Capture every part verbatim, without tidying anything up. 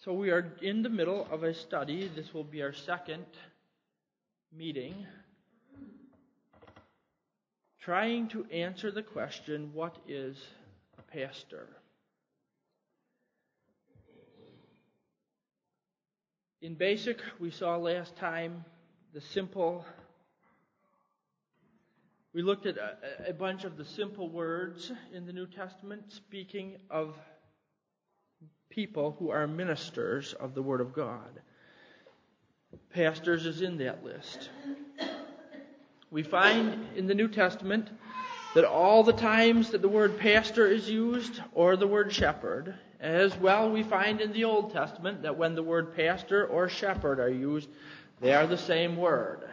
So we are in the middle of a study. This will be our second meeting, trying to answer the question, what is a pastor? In basic, we saw last time the simple, we looked at a, a bunch of the simple words in the New Testament speaking of people who are ministers of the Word of God. Pastors is in that list. We find in the New Testament that all the times that the word pastor is used, or the word shepherd, as well we find in the Old Testament that when the word pastor or shepherd are used, they are the same word.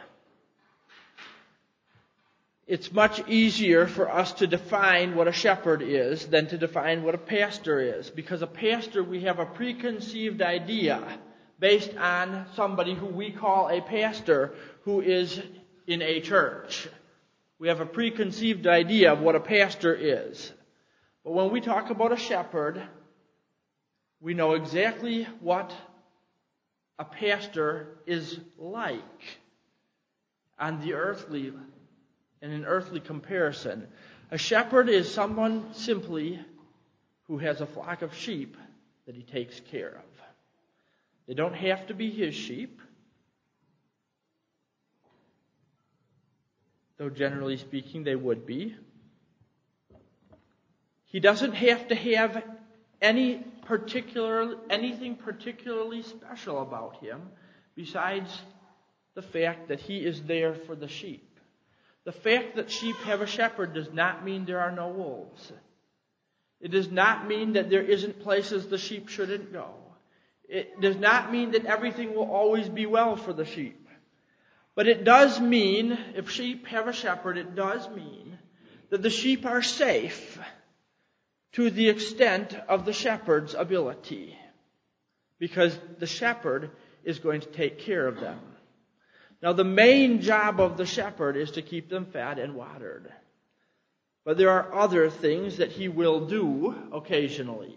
It's much easier for us to define what a shepherd is than to define what a pastor is. Because a pastor, we have a preconceived idea based on somebody who we call a pastor who is in a church. We have a preconceived idea of what a pastor is. But when we talk about a shepherd, we know exactly what a pastor is like on the earthly in an earthly comparison. A shepherd is someone simply who has a flock of sheep that he takes care of. They don't have to be his sheep, though generally speaking they would be. He doesn't have to have any particular anything particularly special about him besides the fact that he is there for the sheep. The fact that sheep have a shepherd does not mean there are no wolves. It does not mean that there isn't places the sheep shouldn't go. It does not mean that everything will always be well for the sheep. But it does mean, if sheep have a shepherd, it does mean that the sheep are safe to the extent of the shepherd's ability, because the shepherd is going to take care of them. Now, the main job of the shepherd is to keep them fed and watered. But there are other things that he will do occasionally.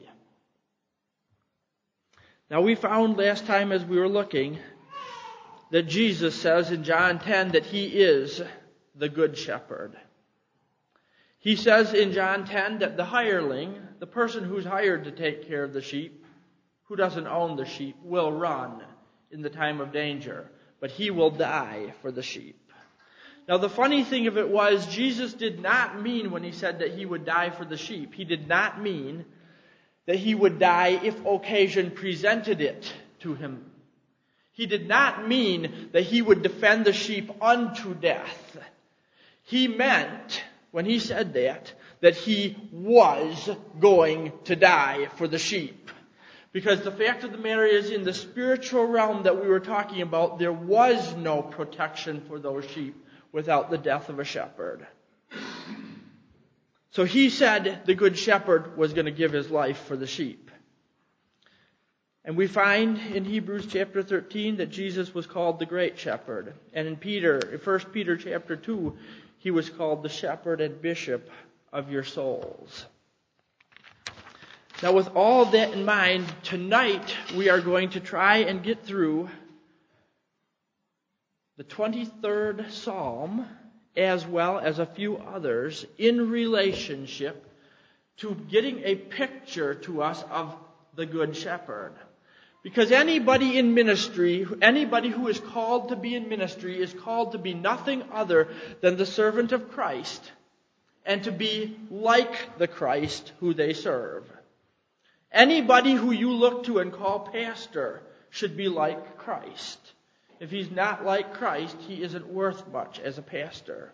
Now, we found last time as we were looking that Jesus says in John ten that he is the good shepherd. He says in John ten that the hireling, the person who's hired to take care of the sheep, who doesn't own the sheep, will run in the time of danger, but he will die for the sheep. Now, the funny thing of it was, Jesus did not mean when he said that he would die for the sheep, he did not mean that he would die if occasion presented it to him. He did not mean that he would defend the sheep unto death. He meant, when he said that, that he was going to die for the sheep. Because the fact of the matter is, in the spiritual realm that we were talking about, there was no protection for those sheep without the death of a shepherd. So he said the good shepherd was going to give his life for the sheep. And we find in Hebrews chapter thirteen that Jesus was called the great shepherd. And in Peter, in First Peter chapter two, he was called the shepherd and bishop of your souls. Now, with all that in mind, tonight we are going to try and get through the twenty-third Psalm, as well as a few others, in relationship to getting a picture to us of the Good Shepherd. Because anybody in ministry, anybody who is called to be in ministry, is called to be nothing other than the servant of Christ, and to be like the Christ who they serve. Anybody who you look to and call pastor should be like Christ. If he's not like Christ, he isn't worth much as a pastor.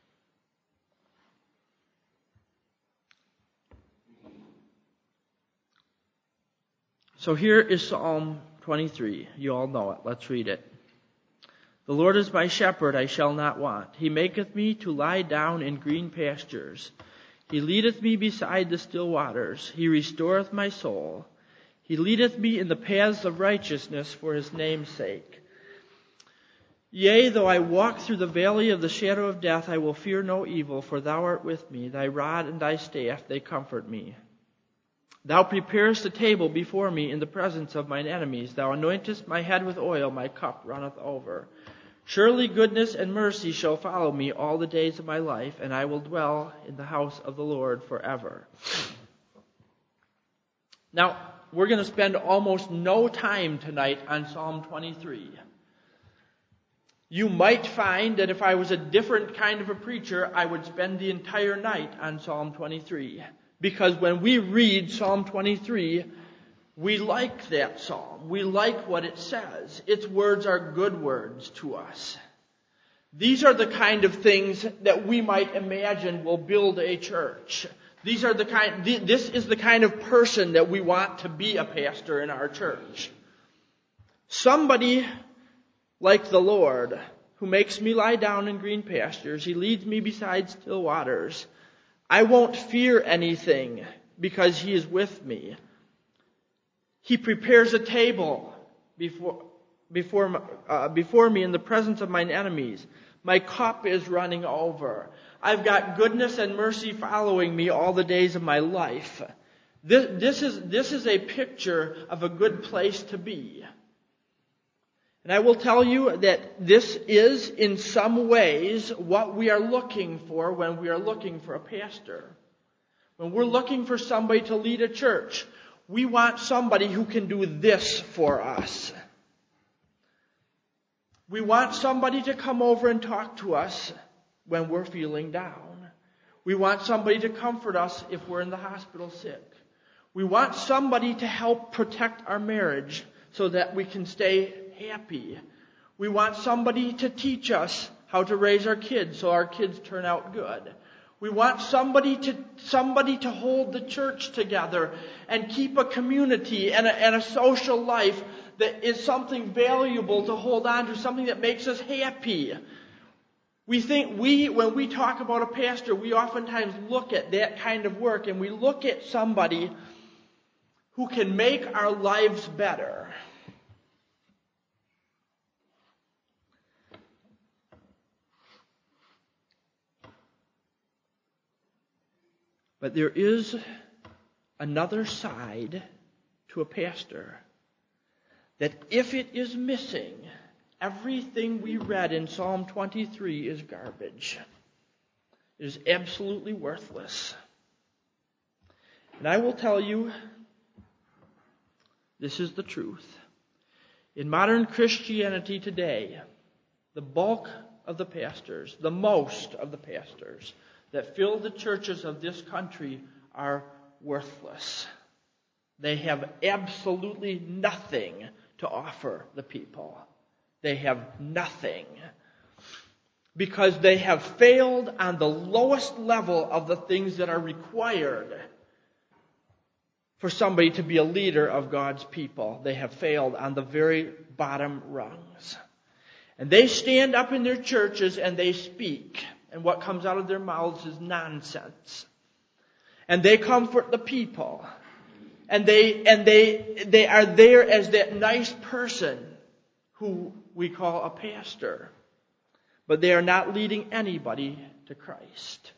So here is Psalm twenty-three. You all know it. Let's read it. The Lord is my shepherd, I shall not want. He maketh me to lie down in green pastures. He leadeth me beside the still waters. He restoreth my soul. He leadeth me in the paths of righteousness for his name's sake. Yea, though I walk through the valley of the shadow of death, I will fear no evil, for thou art with me. Thy rod and thy staff, they comfort me. Thou preparest a table before me in the presence of mine enemies. Thou anointest my head with oil, my cup runneth over. Surely goodness and mercy shall follow me all the days of my life, and I will dwell in the house of the Lord forever. Now, we're going to spend almost no time tonight on Psalm twenty-three. You might find that if I was a different kind of a preacher, I would spend the entire night on Psalm twenty-three. Because when we read Psalm twenty-three, we like that psalm. We like what it says. Its words are good words to us. These are the kind of things that we might imagine will build a church. These are the kind, this is the kind of person that we want to be a pastor in our church. Somebody like the Lord, who makes me lie down in green pastures. He leads me beside still waters. I won't fear anything because He is with me. He prepares a table before, before, uh, before me in the presence of mine enemies. My cup is running over. I've got goodness and mercy following me all the days of my life. This, this is, this is a picture of a good place to be. And I will tell you that this is, in some ways, what we are looking for when we are looking for a pastor. When we're looking for somebody to lead a church, we want somebody who can do this for us. We want somebody to come over and talk to us when we're feeling down. We want somebody to comfort us if we're in the hospital sick. We want somebody to help protect our marriage so that we can stay happy. We want somebody to teach us how to raise our kids so our kids turn out good. We want somebody to somebody to hold the church together and keep a community and a, and a social life that is something valuable to hold on to, something that makes us happy. We think we, when we talk about a pastor, we oftentimes look at that kind of work and we look at somebody who can make our lives better. But there is another side to a pastor that if it is missing, everything we read in Psalm twenty-three is garbage. It is absolutely worthless. And I will tell you, this is the truth. In modern Christianity today, the bulk of the pastors, the most of the pastors that fill the churches of this country are worthless. They have absolutely nothing to offer the people. They have nothing. Because they have failed on the lowest level of the things that are required for somebody to be a leader of God's people. They have failed on the very bottom rungs. And they stand up in their churches and they speak. And what comes out of their mouths is nonsense. And they comfort the people. And they and they they are there as that nice person who we call a pastor. But they are not leading anybody to Christ.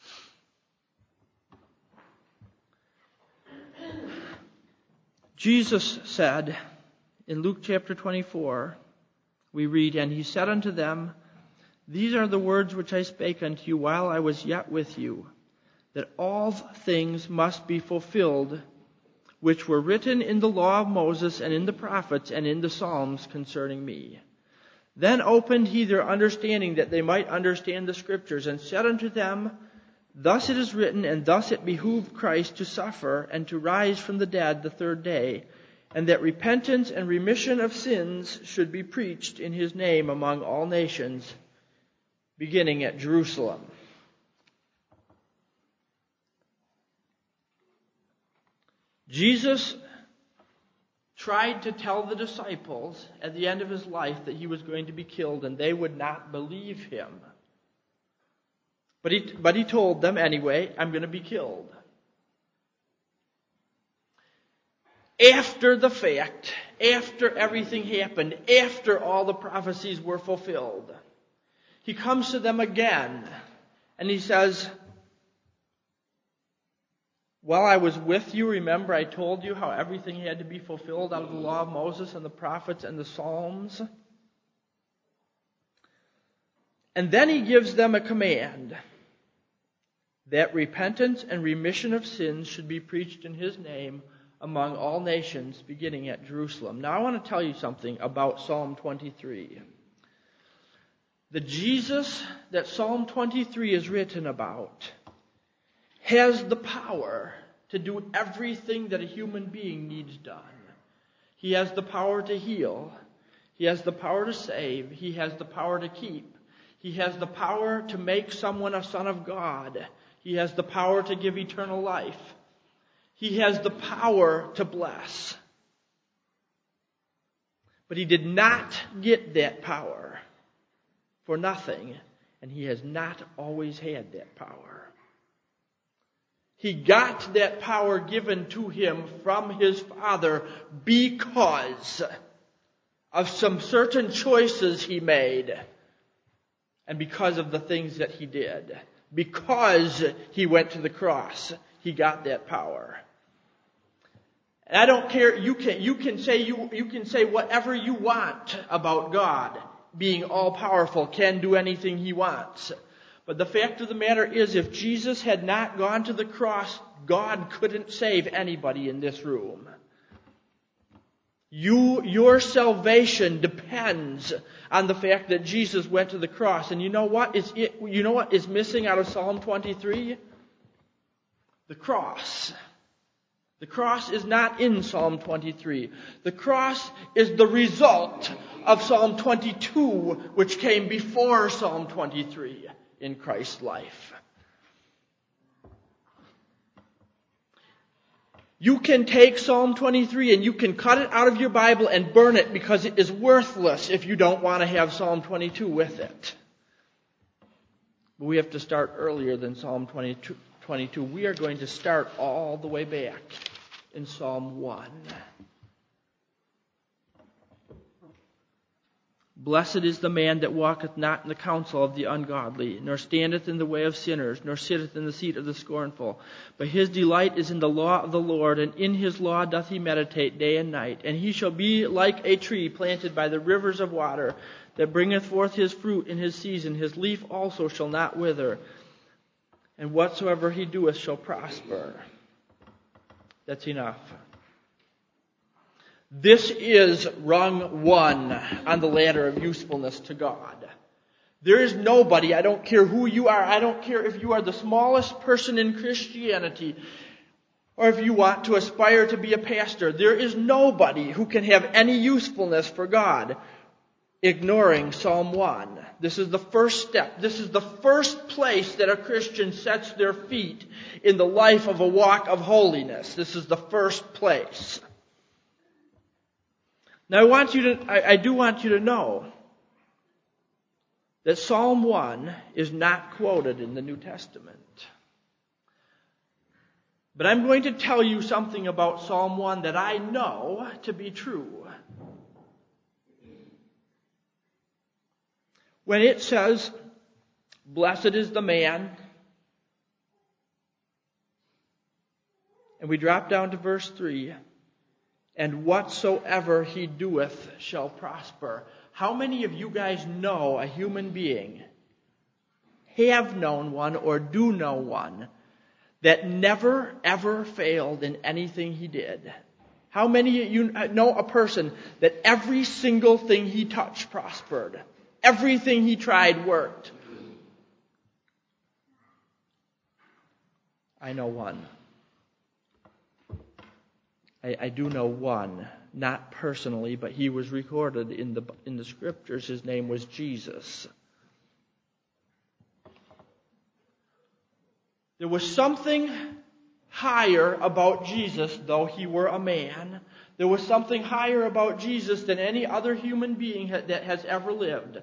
Jesus said in Luke chapter twenty-four, we read, "And He said unto them, These are the words which I spake unto you while I was yet with you, that all things must be fulfilled, which were written in the law of Moses and in the prophets and in the Psalms concerning me. Then opened He their understanding that they might understand the Scriptures, and said unto them, Thus it is written, and thus it behooved Christ to suffer and to rise from the dead the third day, and that repentance and remission of sins should be preached in His name among all nations, beginning at Jerusalem." Jesus tried to tell the disciples at the end of His life that He was going to be killed, and they would not believe Him. But he, but he told them anyway, "I'm going to be killed." After the fact, after everything happened, after all the prophecies were fulfilled, He comes to them again and He says, While I was with you, remember I told you how everything had to be fulfilled out of the law of Moses and the prophets and the Psalms. And then he gives them a command that repentance and remission of sins should be preached in his name among all nations, beginning at Jerusalem. Now I want to tell you something about Psalm twenty-three. The Jesus that Psalm twenty-three is written about has the power to do everything that a human being needs done. He has the power to heal. He has the power to save. He has the power to keep. He has the power to make someone a son of God. He has the power to give eternal life. He has the power to bless. But he did not get that power for nothing, and he has not always had that power. He got that power given to him from his Father because of some certain choices he made and because of the things that he did. Because he went to the cross, he got that power. And I don't care, you can you can say you you can say whatever you want about God being all powerful, can do anything he wants. But the fact of the matter is, if Jesus had not gone to the cross, God couldn't save anybody in this room. You, your salvation depends on the fact that Jesus went to the cross. And you know what is it, you know what is missing out of Psalm twenty-three? The cross. The cross is not in Psalm twenty-three. The cross is the result of Psalm twenty-two, which came before Psalm twenty-three in Christ's life. You can take Psalm twenty-three and you can cut it out of your Bible and burn it because it is worthless if you don't want to have Psalm twenty-two with it. But we have to start earlier than Psalm twenty-two. We are going to start all the way back in Psalm one. Blessed is the man that walketh not in the counsel of the ungodly, nor standeth in the way of sinners, nor sitteth in the seat of the scornful. But his delight is in the law of the Lord, and in his law doth he meditate day and night. And he shall be like a tree planted by the rivers of water, that bringeth forth his fruit in his season. His leaf also shall not wither, and whatsoever he doeth shall prosper. That's enough. This is rung one on the ladder of usefulness to God. There is nobody, I don't care who you are, I don't care if you are the smallest person in Christianity, or if you want to aspire to be a pastor, there is nobody who can have any usefulness for God ignoring Psalm one. This is the first step. This is the first place that a Christian sets their feet in the life of a walk of holiness. This is the first place. Now I want you to, I, I do want you to know that Psalm one is not quoted in the New Testament. But I'm going to tell you something about Psalm one that I know to be true. When it says, blessed is the man, and we drop down to verse three, and whatsoever he doeth shall prosper. How many of you guys know a human being, have known one or do know one, that never ever failed in anything he did? How many of you know a person that every single thing he touched prospered? Everything he tried worked? I know one. I, I do know one, not personally, but he was recorded in the in the scriptures. His name was Jesus. There was something higher about Jesus, though he were a man. There was something higher about Jesus than any other human being that has ever lived.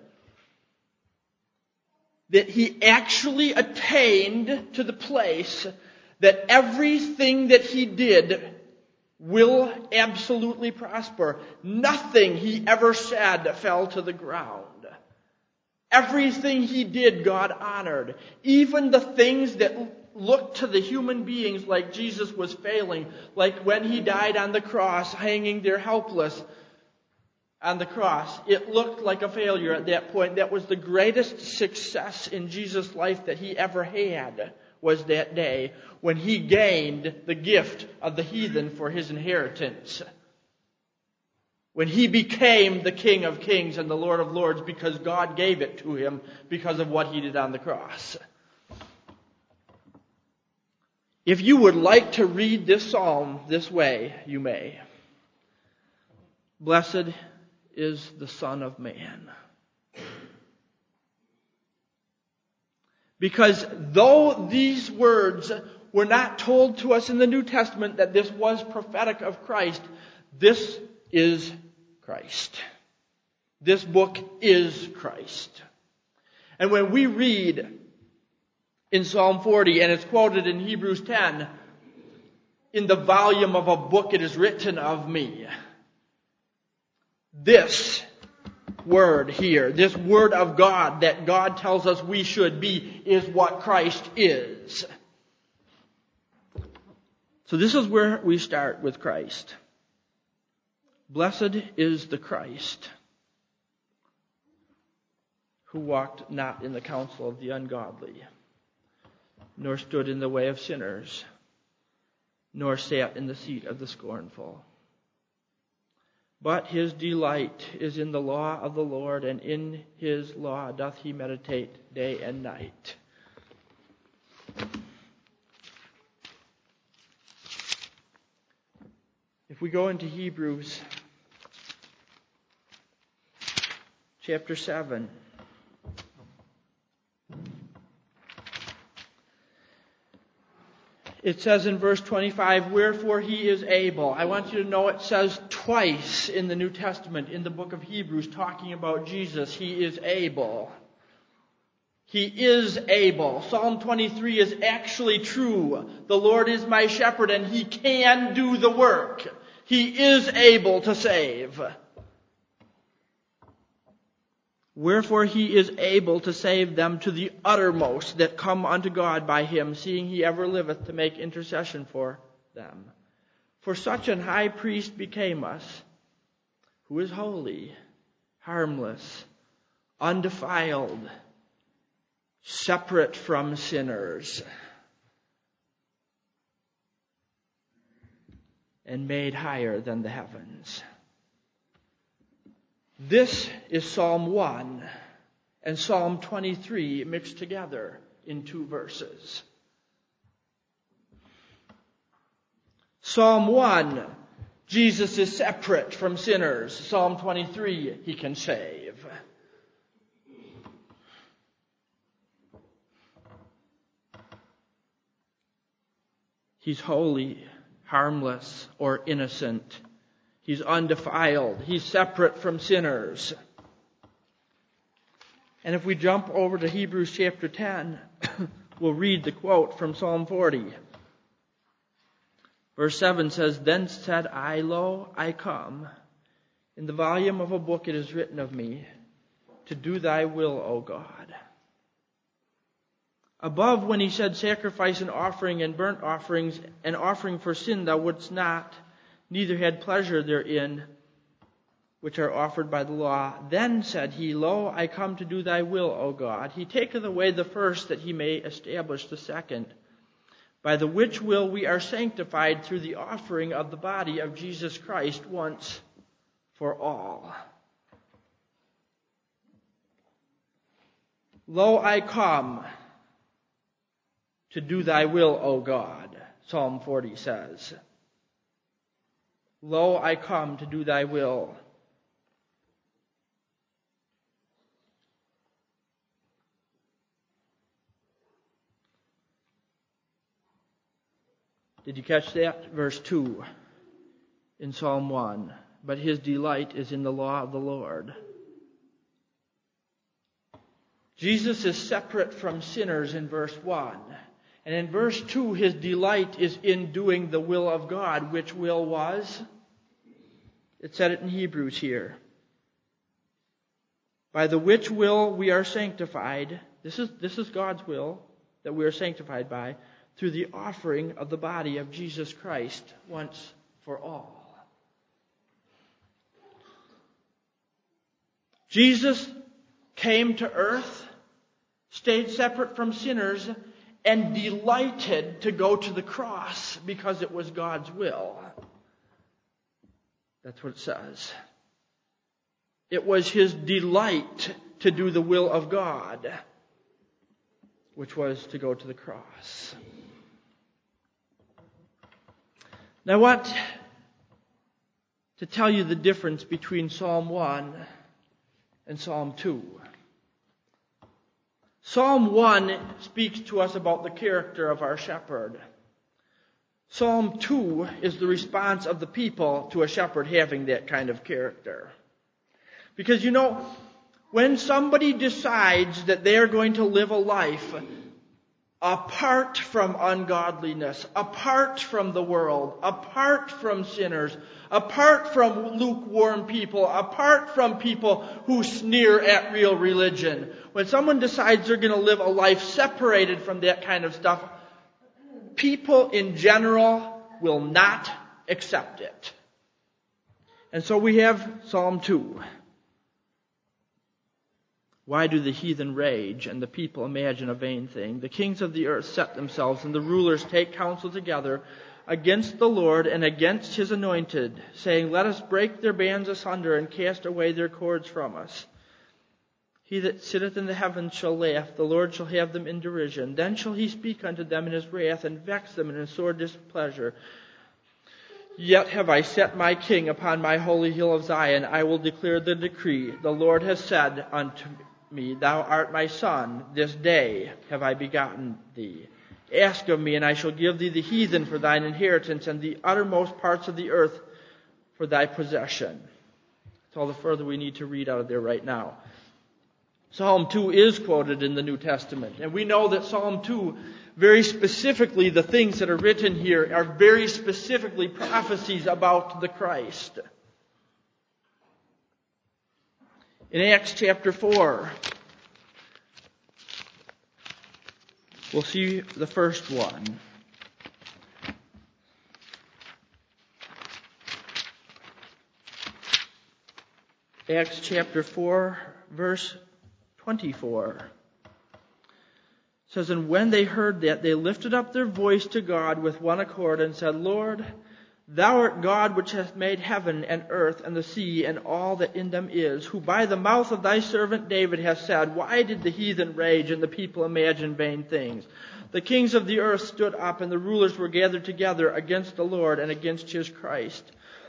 That he actually attained to the place that everything that he did will absolutely prosper. Nothing he ever said fell to the ground. Everything he did, God honored. Even the things that looked to the human beings like Jesus was failing, like when he died on the cross, hanging there helpless on the cross. It looked like a failure at that point. That was the greatest success in Jesus' life that he ever had, was that day when he gained the gift of the heathen for his inheritance. When he became the King of Kings and the Lord of Lords because God gave it to him because of what he did on the cross. If you would like to read this psalm this way, you may. Blessed is the Son of Man. Because though these words were not told to us in the New Testament that this was prophetic of Christ, this is Christ. This book is Christ. And when we read in Psalm forty, and it's quoted in Hebrews ten, in the volume of a book it is written of me. This word here, this word of God that God tells us we should be, is what Christ is. So this is where we start with Christ. Blessed is the Christ who walked not in the counsel of the ungodly, nor stood in the way of sinners, nor sat in the seat of the scornful. But his delight is in the law of the Lord, and in his law doth he meditate day and night. If we go into Hebrews chapter seven, it says in verse twenty-five, wherefore he is able. I want you to know it says twice in the New Testament, in the book of Hebrews, talking about Jesus. He is able. He is able. Psalm twenty-three is actually true. The Lord is my shepherd, and he can do the work. He is able to save. Wherefore he is able to save them to the uttermost that come unto God by him, seeing he ever liveth to make intercession for them. For such an high priest became us, who is holy, harmless, undefiled, separate from sinners, and made higher than the heavens. This is Psalm one and Psalm twenty-three mixed together in two verses. Psalm one, Jesus is separate from sinners. Psalm twenty-three, he can save. He's holy, harmless, or innocent. He's undefiled. He's separate from sinners. And if we jump over to Hebrews chapter ten, we'll read the quote from Psalm forty. Verse seven says, Then said I, Lo, I come. In the volume of a book it is written of me, to do thy will, O God. Above, when he said, Sacrifice and offering and burnt offerings, and offering for sin thou wouldst not, neither had pleasure therein, which are offered by the law. Then said he, Lo, I come to do thy will, O God. He taketh away the first, that he may establish the second, by the which will we are sanctified through the offering of the body of Jesus Christ once for all. Lo, I come to do thy will, O God, Psalm forty says. Lo, I come to do thy will. Did you catch that? Verse two in Psalm one. But his delight is in the law of the Lord. Jesus is separate from sinners in verse one. And in verse two, his delight is in doing the will of God. Which will was? It said it in Hebrews here. By the which will we are sanctified. This is, this is God's will that we are sanctified by. through the offering of the body of Jesus Christ once for all. Jesus came to earth, stayed separate from sinners, and delighted to go to the cross because it was God's will. That's what it says. It was his delight to do the will of God, which was to go to the cross. Now I want to tell you the difference between Psalm one and Psalm two. Psalm one speaks to us about the character of our shepherd. Psalm two is the response of the people to a shepherd having that kind of character. Because, you know, when somebody decides that they are going to live a life apart from ungodliness, apart from the world, apart from sinners, apart from lukewarm people, apart from people who sneer at real religion, when someone decides they're going to live a life separated from that kind of stuff, people in general will not accept it. And so we have Psalm two. Why do the heathen rage and the people imagine a vain thing? The kings of the earth set themselves and the rulers take counsel together against the Lord and against his anointed, saying, let us break their bands asunder and cast away their cords from us. He that sitteth in the heavens shall laugh, the Lord shall have them in derision. Then shall he speak unto them in his wrath and vex them in his sore displeasure. Yet have I set my king upon my holy hill of Zion. I will declare the decree. The Lord has said unto me, thou art my son. This day have I begotten thee. Ask of me, and I shall give thee the heathen for thine inheritance, and the uttermost parts of the earth for thy possession. That's all the further we need to read out of there right now. Psalm two is quoted in the New Testament. And we know that Psalm two, very specifically, the things that are written here are very specifically prophecies about the Christ. In Acts chapter four, we'll see the first one. Acts chapter four, verse twenty-four. It says, and when they heard that, they lifted up their voice to God with one accord and said, Lord, thou art God which hast made heaven and earth and the sea and all that in them is, who by the mouth of thy servant David hast said, why did the heathen rage and the people imagine vain things? The kings of the earth stood up and the rulers were gathered together against the Lord and against his Christ.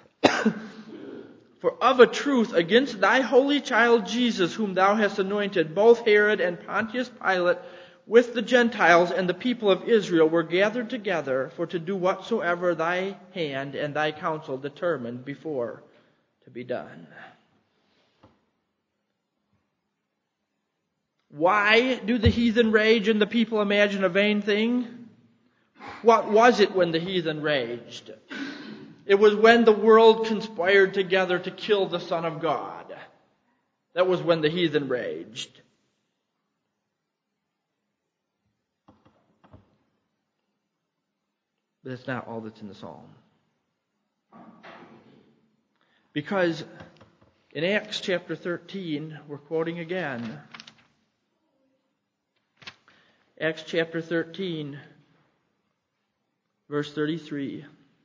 For of a truth, against thy holy child Jesus, whom thou hast anointed, both Herod and Pontius Pilate, with the Gentiles and the people of Israel, were gathered together for to do whatsoever thy hand and thy counsel determined before to be done. Why do the heathen rage and the people imagine a vain thing? What was it when the heathen raged? It was when the world conspired together to kill the Son of God. That was when the heathen raged. But that's not all that's in the psalm. Because in Acts chapter thirteen, we're quoting again. Acts chapter thirteen, verse thirty-three.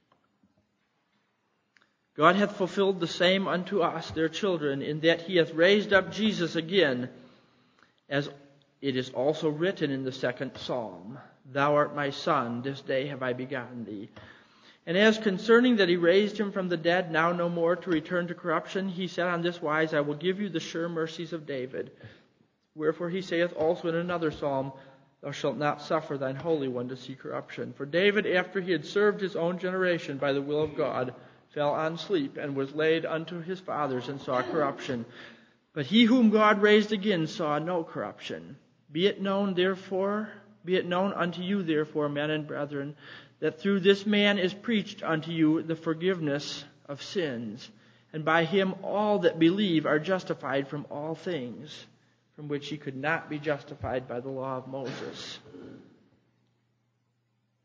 God hath fulfilled the same unto us, their children, in that he hath raised up Jesus again, as it is also written in the second psalm, thou art my son, this day have I begotten thee. And as concerning that he raised him from the dead, now no more to return to corruption, he said on this wise, I will give you the sure mercies of David. Wherefore he saith also in another psalm, thou shalt not suffer thine Holy One to see corruption. For David, after he had served his own generation by the will of God, fell on sleep, and was laid unto his fathers, and saw corruption. But he whom God raised again saw no corruption. Be it known, therefore, be it known unto you, therefore, men and brethren, that through this man is preached unto you the forgiveness of sins. And by him all that believe are justified from all things, from which he could not be justified by the law of Moses.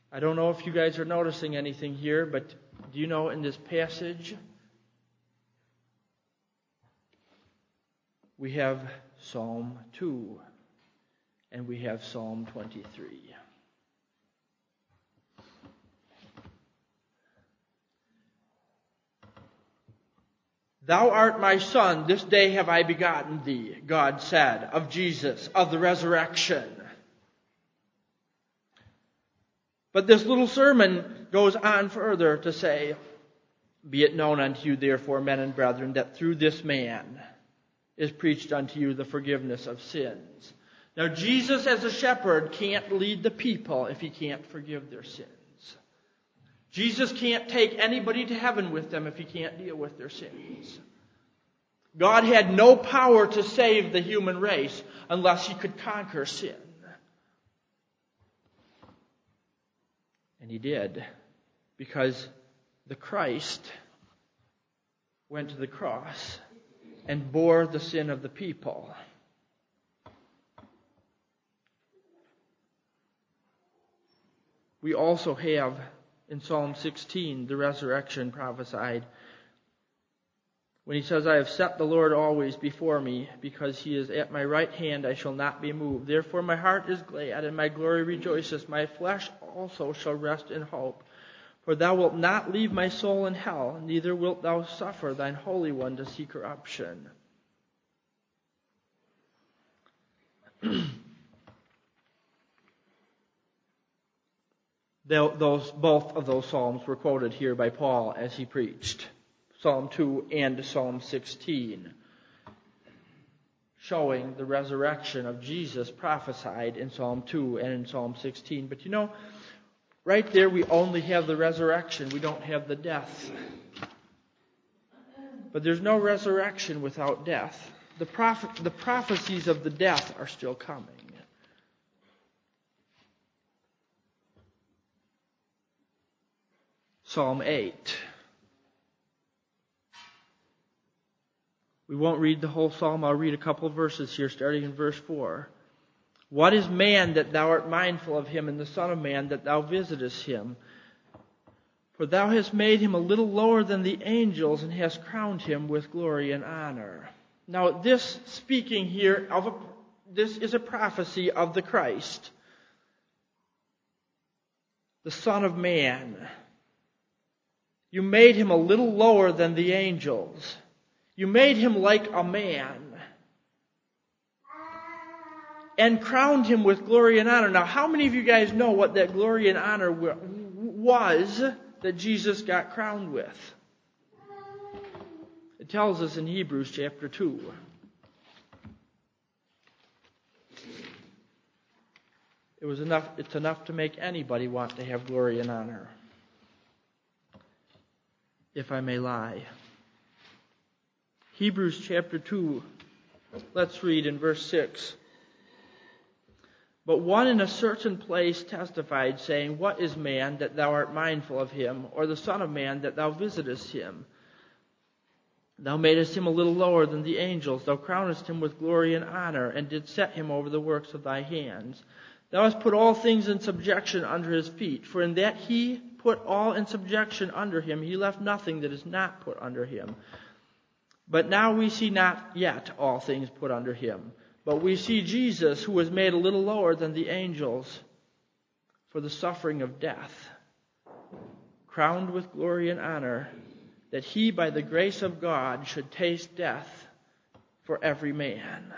I don't know if you guys are noticing anything here, but do you know in this passage we have Psalm two and we have Psalm twenty-three. Thou art my son, this day have I begotten thee, God said, of Jesus, of the resurrection. But this little sermon goes on further to say, be it known unto you, therefore, men and brethren, that through this man is preached unto you the forgiveness of sins. Now, Jesus as a shepherd can't lead the people if he can't forgive their sins. Jesus can't take anybody to heaven with them if he can't deal with their sins. God had no power to save the human race unless he could conquer sin. And he did, because the Christ went to the cross and bore the sin of the people. We also have in Psalm sixteen the resurrection prophesied, when he says, I have set the Lord always before me, because he is at my right hand, I shall not be moved. Therefore my heart is glad, and my glory rejoices. My flesh also shall rest in hope. For thou wilt not leave my soul in hell, neither wilt thou suffer thine Holy One to see corruption. Those, both of those psalms were quoted here by Paul as he preached. Psalm two and Psalm sixteen. Showing the resurrection of Jesus prophesied in Psalm two and in Psalm sixteen. But you know, right there we only have the resurrection. We don't have the death. But there's no resurrection without death. The prophet, the prophecies of the death are still coming. Psalm eight. We won't read the whole psalm. I'll read a couple of verses here, starting in verse four. What is man that thou art mindful of him, and the Son of Man that thou visitest him? For thou hast made him a little lower than the angels, and hast crowned him with glory and honor. Now, this speaking here of a, this is a prophecy of the Christ, the Son of Man. You made him a little lower than the angels. You made him like a man. And crowned him with glory and honor. Now, how many of you guys know what that glory and honor was that Jesus got crowned with? It tells us in Hebrews chapter two. It was enough, it's enough to make anybody want to have glory and honor. If I may lie. Hebrews chapter two, let's read in verse six. But one in a certain place testified, saying, What is man that thou art mindful of him, or the Son of Man that thou visitest him? Thou madest him a little lower than the angels. Thou crownest him with glory and honor, and didst set him over the works of thy hands. Thou hast put all things in subjection under his feet. For in that he put all in subjection under him, he left nothing that is not put under him. But now we see not yet all things put under him. But we see Jesus, who was made a little lower than the angels for the suffering of death, crowned with glory and honor, that he by the grace of God should taste death for every man.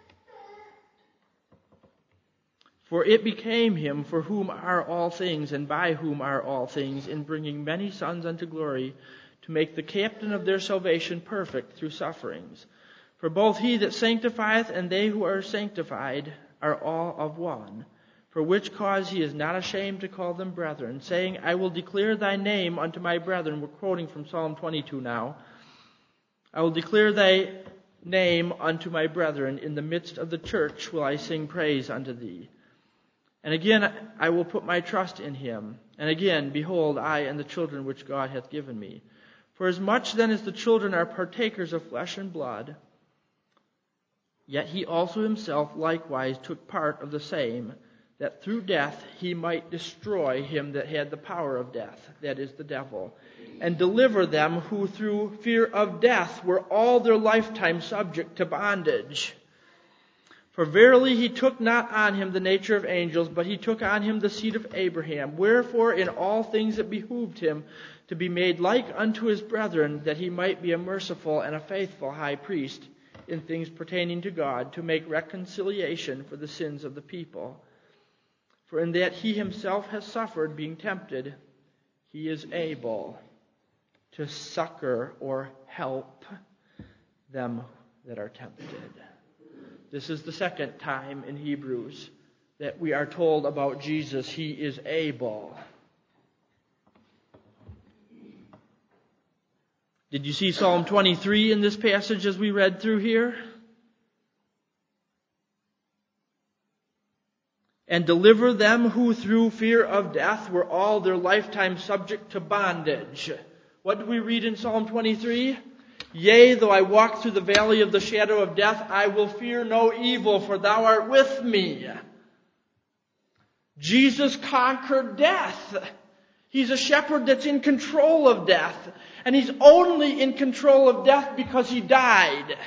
For it became him, for whom are all things, and by whom are all things, in bringing many sons unto glory, to make the captain of their salvation perfect through sufferings. For both he that sanctifieth and they who are sanctified are all of one. For which cause he is not ashamed to call them brethren, saying, I will declare thy name unto my brethren. We're quoting from Psalm twenty-two now. I will declare thy name unto my brethren. In the midst of the church will I sing praise unto thee. And again I will put my trust in him. And again, behold, I and the children which God hath given me. For as much then as the children are partakers of flesh and blood, yet he also himself likewise took part of the same, that through death he might destroy him that had the power of death, that is, the devil, and deliver them who through fear of death were all their lifetime subject to bondage. For verily he took not on him the nature of angels, but he took on him the seed of Abraham. Wherefore in all things it behooved him to be made like unto his brethren, that he might be a merciful and a faithful high priest in things pertaining to God, to make reconciliation for the sins of the people. For in that he himself has suffered, being tempted, he is able to succor or help them that are tempted. This is the second time in Hebrews that we are told about Jesus, he is able. Did you see Psalm twenty-three in this passage as we read through here? And deliver them who through fear of death were all their lifetime subject to bondage. What do we read in Psalm twenty-three? Yea, though I walk through the valley of the shadow of death, I will fear no evil, for thou art with me. Jesus conquered death. He's a shepherd that's in control of death. And he's only in control of death because he died.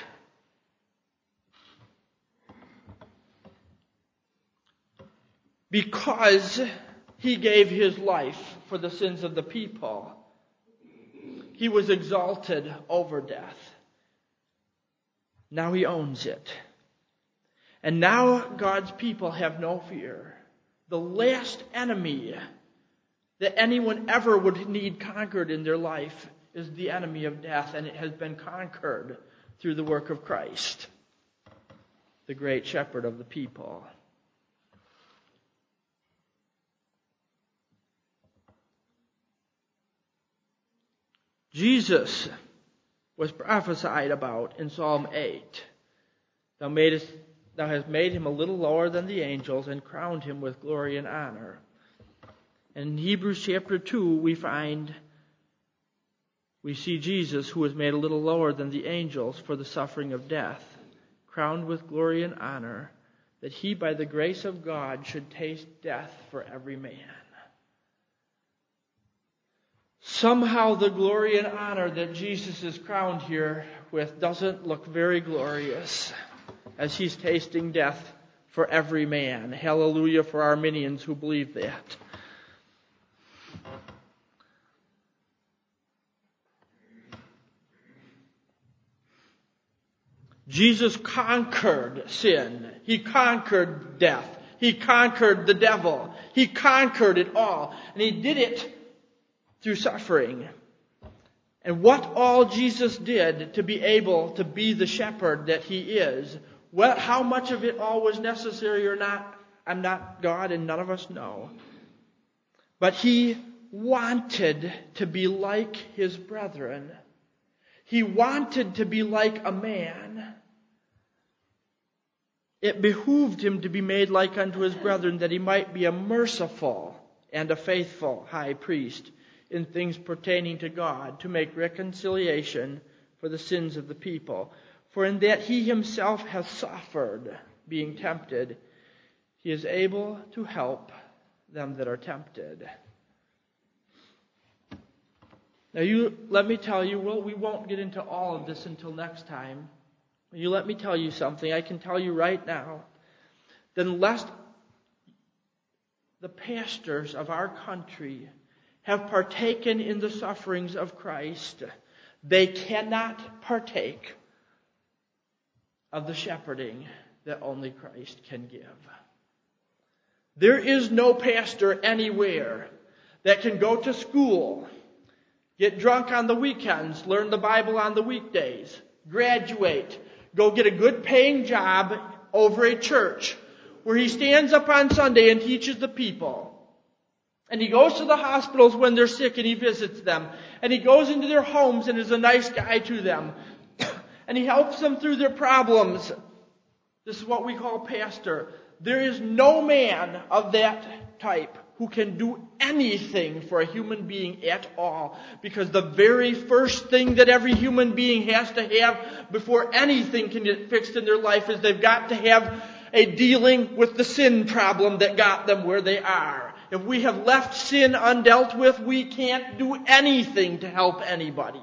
Because he gave his life for the sins of the people. He was exalted over death. Now he owns it. And now God's people have no fear. The last enemy that anyone ever would need conquered in their life is the enemy of death, and it has been conquered through the work of Christ, the great shepherd of the people. Jesus was prophesied about in Psalm eight. Thou, madest, thou hast made him a little lower than the angels and crowned him with glory and honor. And in Hebrews chapter two we find, we see Jesus who was made a little lower than the angels for the suffering of death, crowned with glory and honor, that he by the grace of God should taste death for every man. Somehow the glory and honor that Jesus is crowned here with doesn't look very glorious as he's tasting death for every man. Hallelujah for Arminians who believe that. Jesus conquered sin. He conquered death. He conquered the devil. He conquered it all. And he did it through suffering. And what all Jesus did to be able to be the shepherd that he is, well, how much of it all was necessary or not, I'm not God and none of us know. But he wanted to be like his brethren. He wanted to be like a man. It behooved him to be made like unto his brethren, that he might be a merciful and a faithful high priest in things pertaining to God, to make reconciliation for the sins of the people. For in that he himself has suffered, being tempted, he is able to help them that are tempted. Now you, let me tell you, well, we won't get into all of this until next time. You let me tell you something. I can tell you right now that unless the pastors of our country have partaken in the sufferings of Christ, they cannot partake of the shepherding that only Christ can give. There is no pastor anywhere that can go to school, get drunk on the weekends, learn the Bible on the weekdays, graduate, go get a good paying job over a church where he stands up on Sunday and teaches the people. And he goes to the hospitals when they're sick and he visits them. And he goes into their homes and is a nice guy to them. And he helps them through their problems. This is what we call pastor. There is no man of that type who can do anything for a human being at all. Because the very first thing that every human being has to have before anything can get fixed in their life is they've got to have a dealing with the sin problem that got them where they are. If we have left sin undealt with, we can't do anything to help anybody.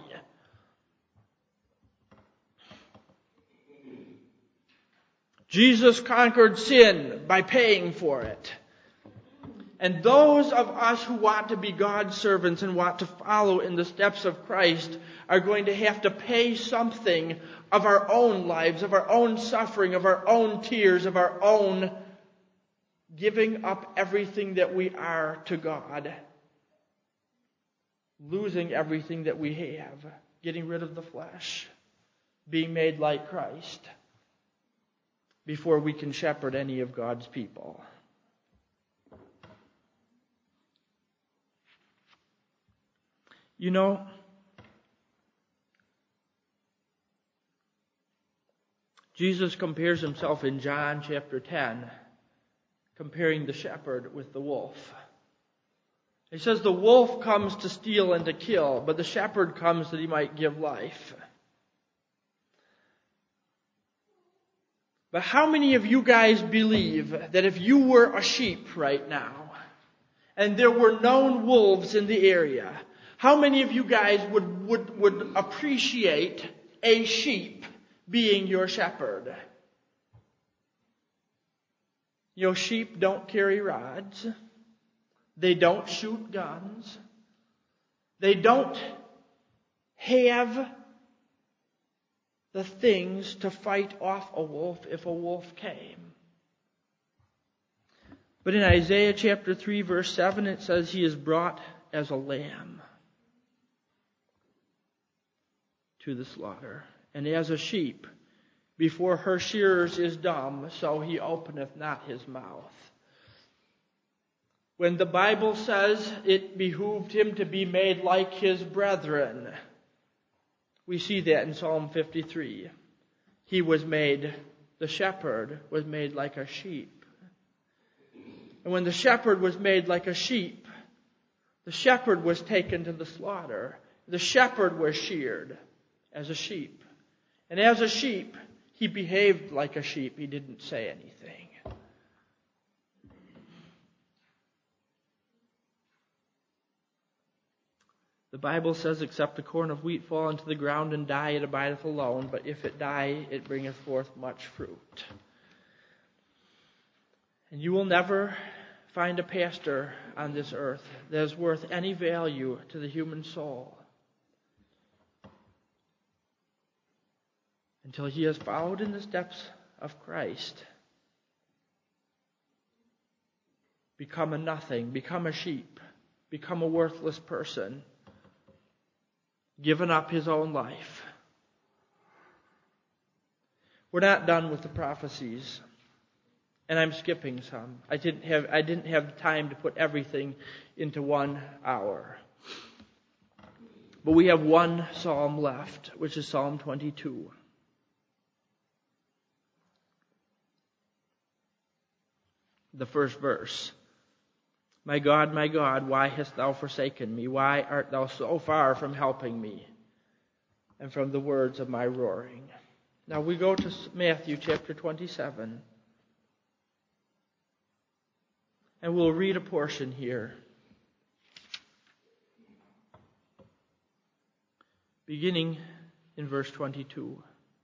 Jesus conquered sin by paying for it. And those of us who want to be God's servants and want to follow in the steps of Christ are going to have to pay something of our own lives, of our own suffering, of our own tears, of our own giving up everything that we are to God. Losing everything that we have. Getting rid of the flesh. Being made like Christ. Before we can shepherd any of God's people. You know, Jesus compares himself in John chapter ten, comparing the shepherd with the wolf. He says the wolf comes to steal and to kill, but the shepherd comes that he might give life. But how many of you guys believe that if you were a sheep right now, and there were known wolves in the area, how many of you guys would, would, would appreciate a sheep being your shepherd? You know, sheep don't carry rods. They don't shoot guns. They don't have the things to fight off a wolf if a wolf came. But in Isaiah chapter three verse seven it says he is brought as a lamb to the slaughter. And as a sheep before her shearers is dumb, so he openeth not his mouth. When the Bible says it behooved him to be made like his brethren, we see that in Psalm fifty-three. He was made, the shepherd was made like a sheep. And when the shepherd was made like a sheep, the shepherd was taken to the slaughter. The shepherd was sheared as a sheep. And as a sheep, he behaved like a sheep. He didn't say anything. The Bible says, except a corn of wheat fall into the ground and die, it abideth alone. But if it die, it bringeth forth much fruit. And you will never find a pastor on this earth that is worth any value to the human soul until he has followed in the steps of Christ, become a nothing, become a sheep, become a worthless person, given up his own life. We're not done with the prophecies, and I'm skipping some. I didn't have I didn't have time to put everything into one hour. But we have one psalm left, which is Psalm twenty-two. The first verse. My God, my God, why hast thou forsaken me? Why art thou so far from helping me and from the words of my roaring? Now we go to Matthew chapter twenty-seven. And we'll read a portion here. Beginning in verse twenty-two.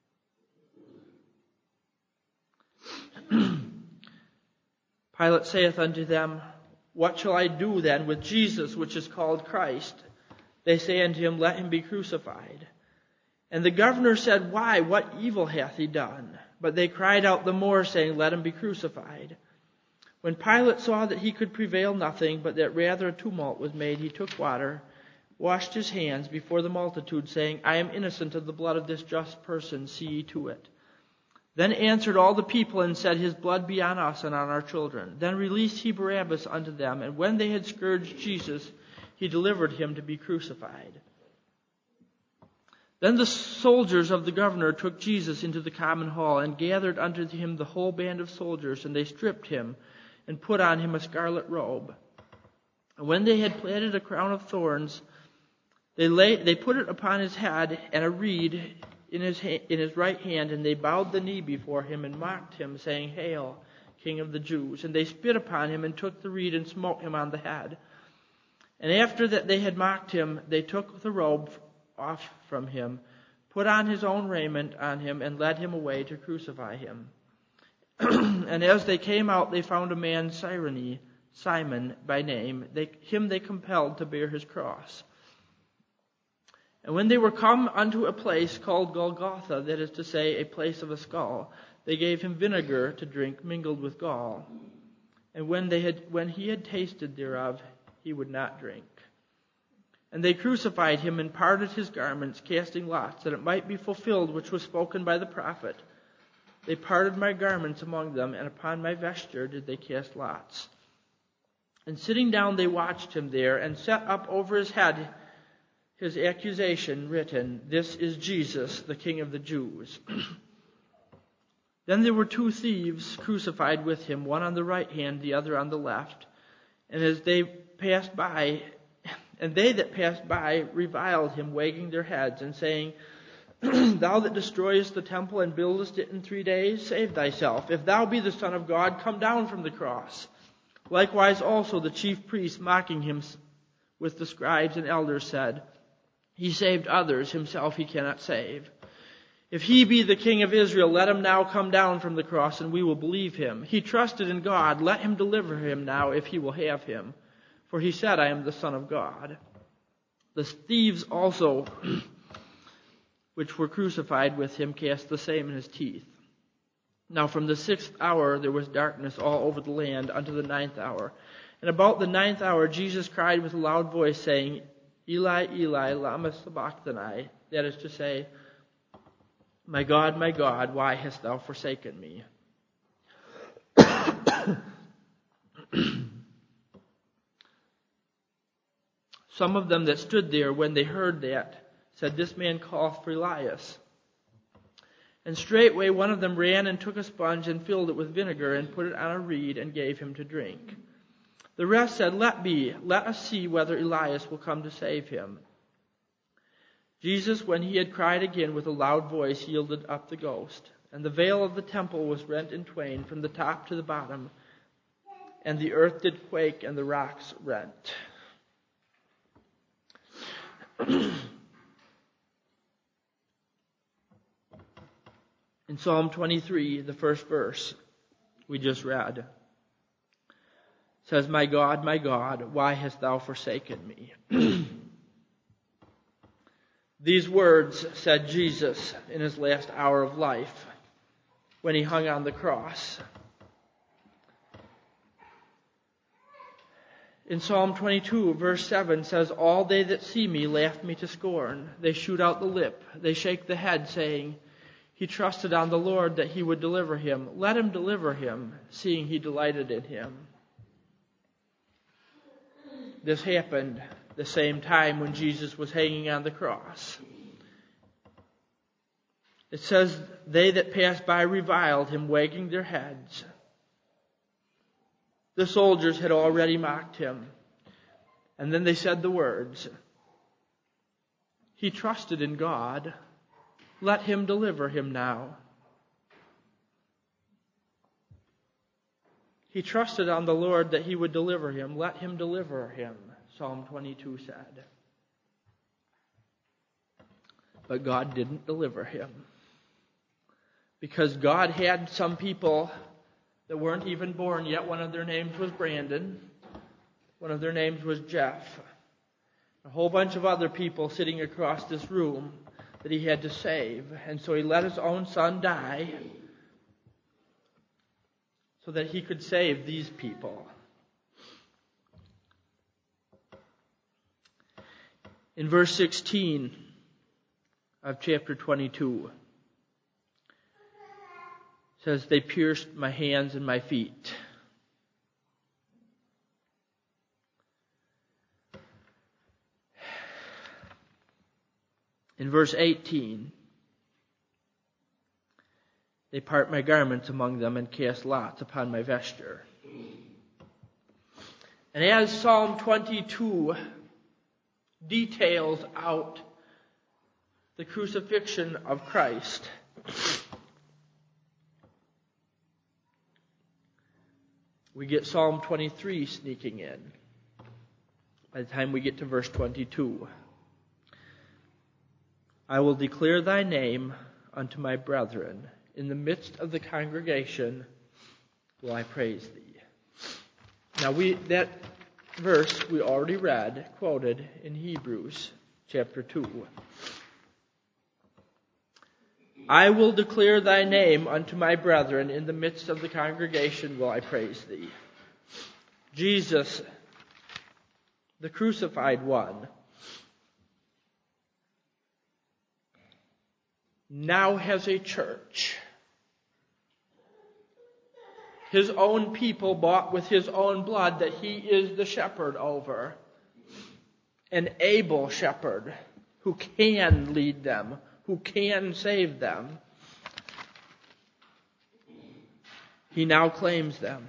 Pilate saith unto them, What shall I do then with Jesus, which is called Christ? They say unto him, Let him be crucified. And the governor said, Why? What evil hath he done? But they cried out the more, saying, Let him be crucified. When Pilate saw that he could prevail nothing, but that rather a tumult was made, he took water, washed his hands before the multitude, saying, I am innocent of the blood of this just person, see ye to it. Then answered all the people and said, His blood be on us and on our children. Then released he Barabbas unto them, and when they had scourged Jesus, he delivered him to be crucified. Then the soldiers of the governor took Jesus into the common hall, and gathered unto him the whole band of soldiers, and they stripped him, and put on him a scarlet robe. And when they had plaited a crown of thorns, they lay, they put it upon his head, and a reed in his, ha- in his right hand, and they bowed the knee before him and mocked him, saying, Hail, King of the Jews. And they spit upon him and took the reed and smote him on the head. And after that they had mocked him, they took the robe off from him, put on his own raiment on him, and led him away to crucify him. And as they came out, they found a man, Cyrene, Simon by name. They, him they compelled to bear his cross. And when they were come unto a place called Golgotha, that is to say, a place of a skull, they gave him vinegar to drink mingled with gall. And when they had, when he had tasted thereof, he would not drink. And they crucified him and parted his garments, casting lots, that it might be fulfilled which was spoken by the prophet. They parted my garments among them, and upon my vesture did they cast lots. And sitting down they watched him there, and set up over his head his accusation written, This is Jesus, the King of the Jews. Then there were two thieves crucified with him, one on the right hand, the other on the left. And as they passed by, and they that passed by reviled him, wagging their heads, and saying, Thou that destroyest the temple and buildest it in three days, save thyself. If thou be the Son of God, come down from the cross. Likewise also the chief priests, mocking him with the scribes and elders, said, He saved others, himself he cannot save. If he be the King of Israel, let him now come down from the cross, and we will believe him. He trusted in God, let him deliver him now, if he will have him. For he said, I am the Son of God. The thieves also, which were crucified with him, cast the same in his teeth. Now from the sixth hour there was darkness all over the land unto the ninth hour. And about the ninth hour Jesus cried with a loud voice, saying, Eli, Eli, lama sabachthani, that is to say, My God, my God, why hast thou forsaken me? Some of them that stood there, when they heard that, said, This man calleth for Elias. And straightway one of them ran and took a sponge and filled it with vinegar and put it on a reed and gave him to drink. The rest said, Let be, let us see whether Elias will come to save him. Jesus, when he had cried again with a loud voice, yielded up the ghost. And the veil of the temple was rent in twain from the top to the bottom, and the earth did quake and the rocks rent. In Psalm twenty-three, the first verse we just read, it says, My God, my God, why hast thou forsaken me? These words said Jesus in his last hour of life when he hung on the cross. In Psalm twenty-two, verse seven says, All they that see me laugh me to scorn. They shoot out the lip. They shake the head, saying, He trusted on the Lord that he would deliver him. Let him deliver him, seeing he delighted in him. This happened the same time when Jesus was hanging on the cross. It says, They that passed by reviled him, wagging their heads. The soldiers had already mocked him. And then they said the words, He trusted in God. Let him deliver him now. He trusted on the Lord that he would deliver him. Let him deliver him, Psalm twenty-two said. But God didn't deliver him. Because God had some people that weren't even born yet. One of their names was Brandon. One of their names was Jeff. A whole bunch of other people sitting across this room that he had to save. And so he let his own son die so that he could save these people. In verse sixteen of chapter twenty-two, it says, They pierced my hands and my feet. In verse eighteen, They part my garments among them and cast lots upon my vesture. And as Psalm twenty-two details out the crucifixion of Christ. We get Psalm twenty-three sneaking in by the time we get to verse twenty-two. I will declare thy name unto my brethren. In the midst of the congregation will I praise thee. Now we that verse we already read, quoted in Hebrews chapter two. I will declare thy name unto my brethren. In the midst of the congregation will I praise thee. Jesus, the crucified one, now has a church. His own people bought with his own blood that he is the shepherd over. An able shepherd who can lead them, who can save them. He now claims them.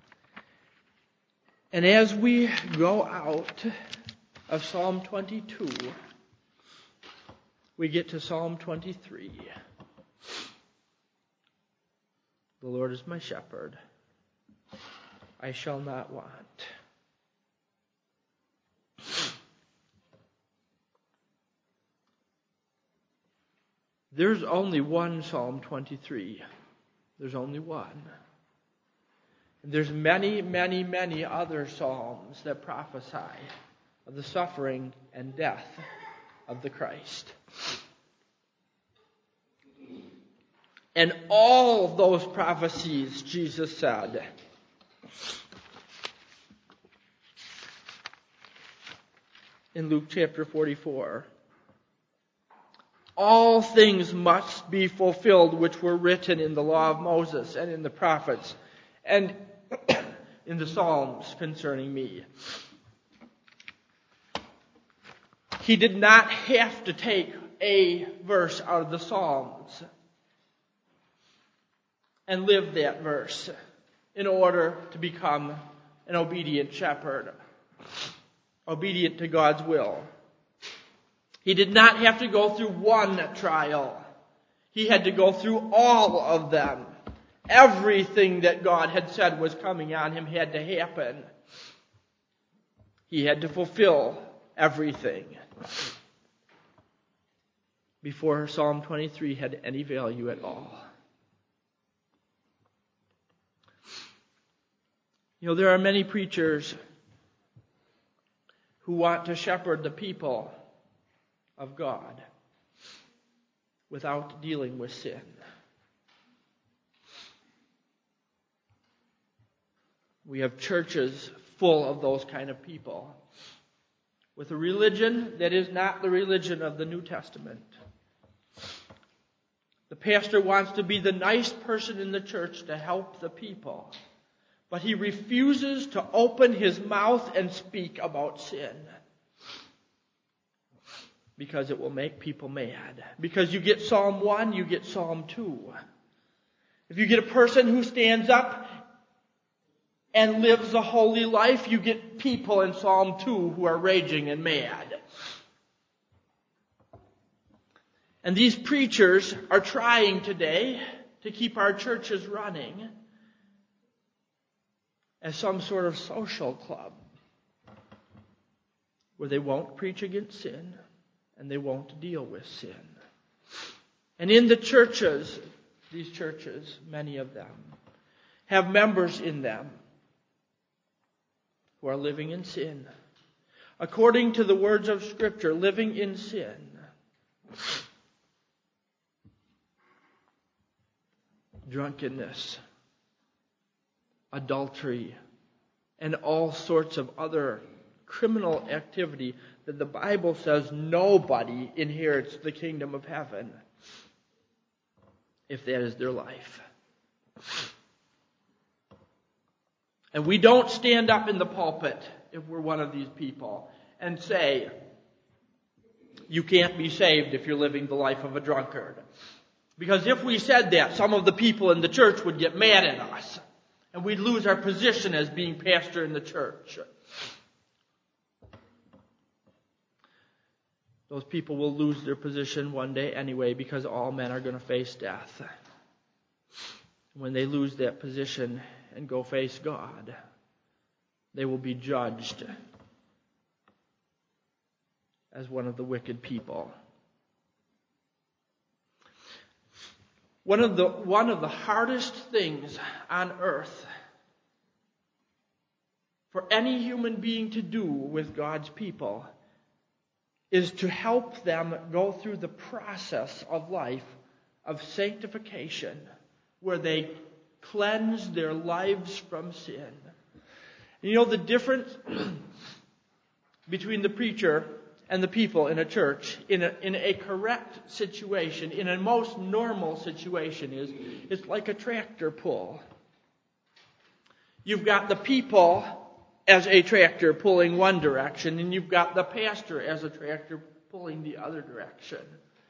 And as we go out of Psalm twenty-two, we get to Psalm twenty-three. The Lord is my shepherd. I shall not want. There's only one Psalm twenty-three. There's only one. And there's many, many, many other psalms that prophesy of the suffering and death of the Christ. And all of those prophecies, Jesus said, in Luke chapter forty-four, all things must be fulfilled which were written in the law of Moses and in the prophets and in the Psalms concerning me. He did not have to take a verse out of the Psalms and live that verse in order to become an obedient shepherd, obedient to God's will. He did not have to go through one trial. He had to go through all of them. Everything that God had said was coming on him had to happen. He had to fulfill everything before Psalm twenty-three had any value at all. You know, there are many preachers who want to shepherd the people of God without dealing with sin. We have churches full of those kind of people with a religion that is not the religion of the New Testament. The pastor wants to be the nice person in the church to help the people, but he refuses to open his mouth and speak about sin because it will make people mad. Because you get Psalm one, you get Psalm two. If you get a person who stands up and lives a holy life, you get people in Psalm two who are raging and mad. And these preachers are trying today to keep our churches running as some sort of social club where they won't preach against sin and they won't deal with sin. And in the churches, these churches, many of them, have members in them who are living in sin. According to the words of Scripture, living in sin. Drunkenness, adultery, and all sorts of other criminal activity that the Bible says nobody inherits the kingdom of heaven if that is their life. And we don't stand up in the pulpit if we're one of these people and say, you can't be saved if you're living the life of a drunkard. Because if we said that, some of the people in the church would get mad at us. And we'd lose our position as being pastor in the church. Those people will lose their position one day anyway, because all men are going to face death. When they lose that position and go face God, they will be judged as one of the wicked people. One of the, one of the hardest things on earth for any human being to do with God's people is to help them go through the process of life of sanctification, where they cleanse their lives from sin. You know the difference between the preacher and the people in a church, in a, in a correct situation, in a most normal situation, is it's like a tractor pull. You've got the people as a tractor pulling one direction, and you've got the pastor as a tractor pulling the other direction.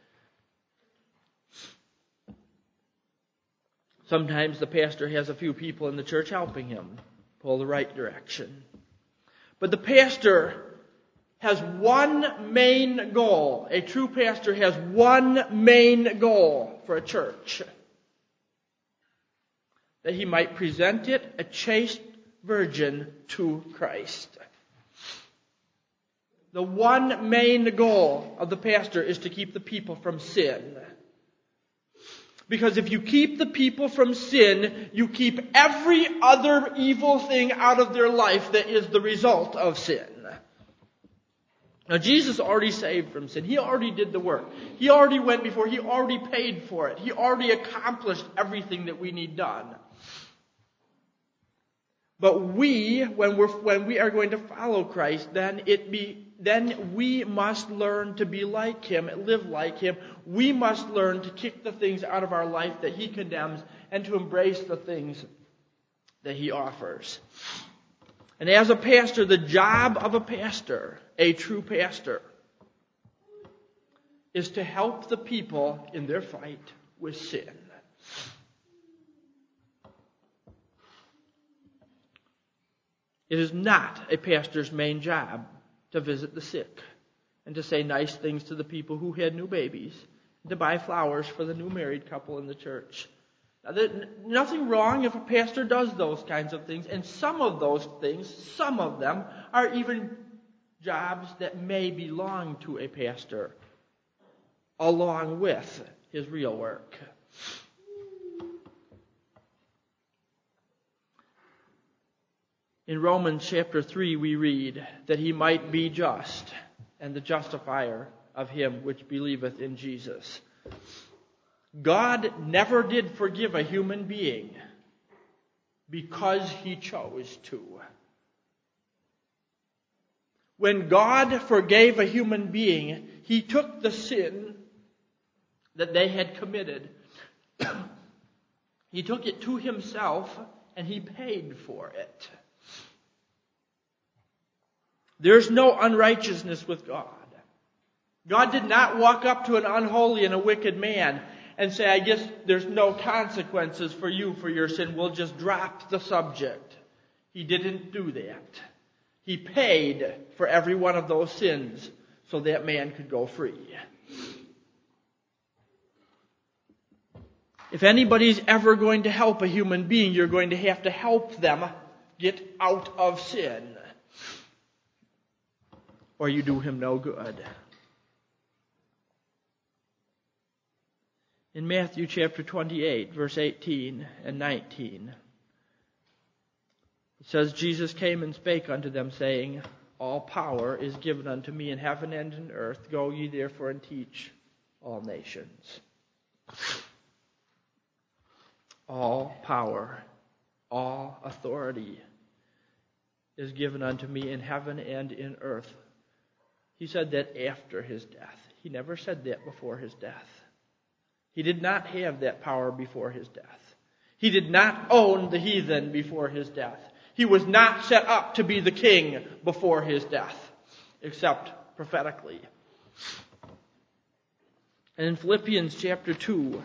Sometimes the pastor has a few people in the church helping him pull the right direction. But the pastor has one main goal. A true pastor has one main goal for a church: that he might present it a chaste virgin to Christ. The one main goal of the pastor is to keep the people from sin. Because if you keep the people from sin, you keep every other evil thing out of their life that is the result of sin. Now, Jesus already saved from sin. He already did the work. He already went before. He already paid for it. He already accomplished everything that we need done. But we, when we're when we are going to follow Christ, then it be then we must learn to be like Him, live like Him. We must learn to kick the things out of our life that He condemns and to embrace the things that He offers. And as a pastor, the job of a pastor, a true pastor, is to help the people in their fight with sin. It is not a pastor's main job to visit the sick and to say nice things to the people who had new babies and to buy flowers for the new married couple in the church. Now, there's nothing wrong if a pastor does those kinds of things, and some of those things, some of them, are even jobs that may belong to a pastor along with his real work. In Romans chapter three we read that he might be just and the justifier of him which believeth in Jesus. God never did forgive a human being because he chose to. When God forgave a human being, he took the sin that they had committed. He took it to himself and he paid for it. There's no unrighteousness with God. God did not walk up to an unholy and a wicked man and say, I guess there's no consequences for you for your sin. We'll just drop the subject. He didn't do that. He paid for every one of those sins so that man could go free. If anybody's ever going to help a human being, you're going to have to help them get out of sin, or you do him no good. In Matthew chapter twenty-eight, verse eighteen and nineteen, it says, Jesus came and spake unto them, saying, all power is given unto me in heaven and in earth. Go ye therefore and teach all nations. All power, all authority is given unto me in heaven and in earth. He said that after his death. He never said that before his death. He did not have that power before his death. He did not own the heathen before his death. He was not set up to be the king before his death, except prophetically. And in Philippians chapter two,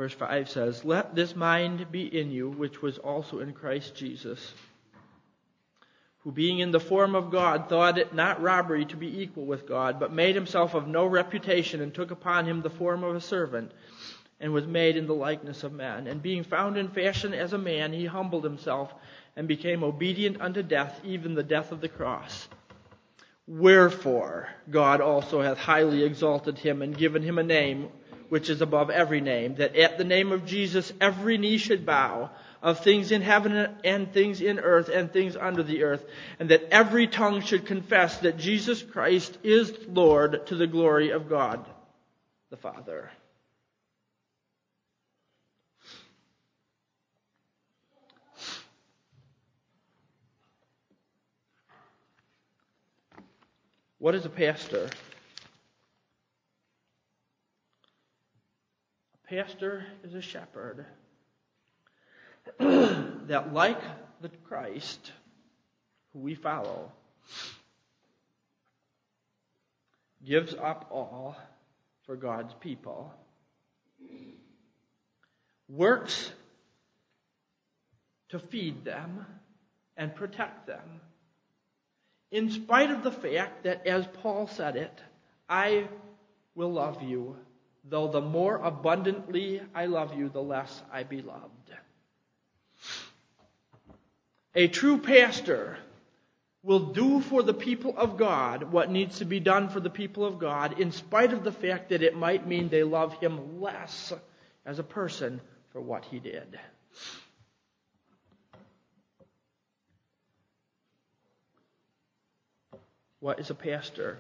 Verse five says, "Let this mind be in you, which was also in Christ Jesus, who being in the form of God thought it not robbery to be equal with God, but made himself of no reputation, and took upon him the form of a servant, and was made in the likeness of men. And being found in fashion as a man, he humbled himself, and became obedient unto death, even the death of the cross. Wherefore God also hath highly exalted him, and given him a name which is above every name, that at the name of Jesus every knee should bow, of things in heaven and things in earth and things under the earth, and that every tongue should confess that Jesus Christ is Lord, to the glory of God the Father." What is a pastor? A pastor is a shepherd that, like the Christ who we follow, gives up all for God's people, works to feed them and protect them, in spite of the fact that, as Paul said it, "I will love you, though the more abundantly I love you, the less I be loved." A true pastor will do for the people of God what needs to be done for the people of God, in spite of the fact that it might mean they love him less as a person for what he did. What is a pastor?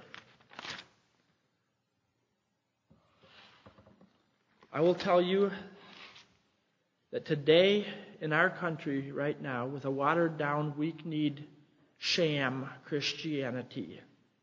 I will tell you that today in our country right now, with a watered down, weak-kneed, sham Christianity,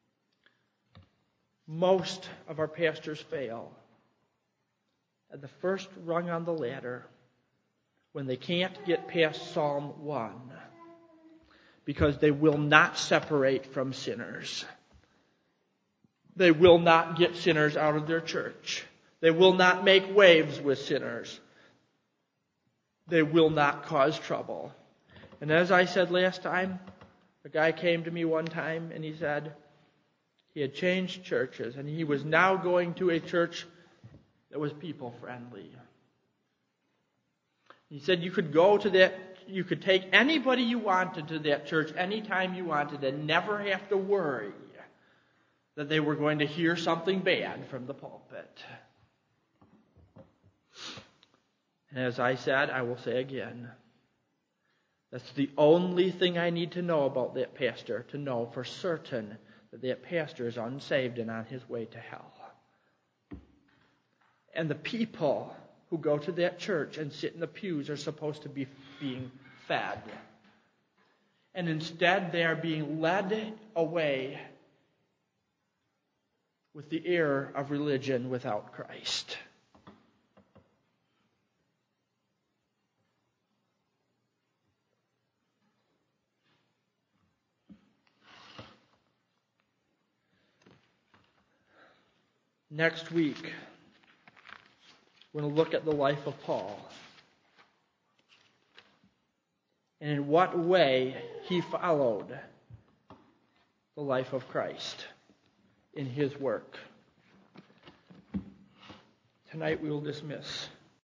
most of our pastors fail at the first rung on the ladder when they can't get past Psalm one, because they will not separate from sinners. They will not get sinners out of their church. They will not make waves with sinners. They will not cause trouble. And as I said last time, a guy came to me one time and he said he had changed churches and he was now going to a church that was people friendly. He said you could go to that, you could take anybody you wanted to that church anytime you wanted and never have to worry that they were going to hear something bad from the pulpit. And as I said, I will say again, that's the only thing I need to know about that pastor, to know for certain that that pastor is unsaved and on his way to hell. And the people who go to that church and sit in the pews are supposed to be being fed. And instead they are being led away with the error of religion without Christ. Next week, we're going to look at the life of Paul and in what way he followed the life of Christ in his work. Tonight we will dismiss.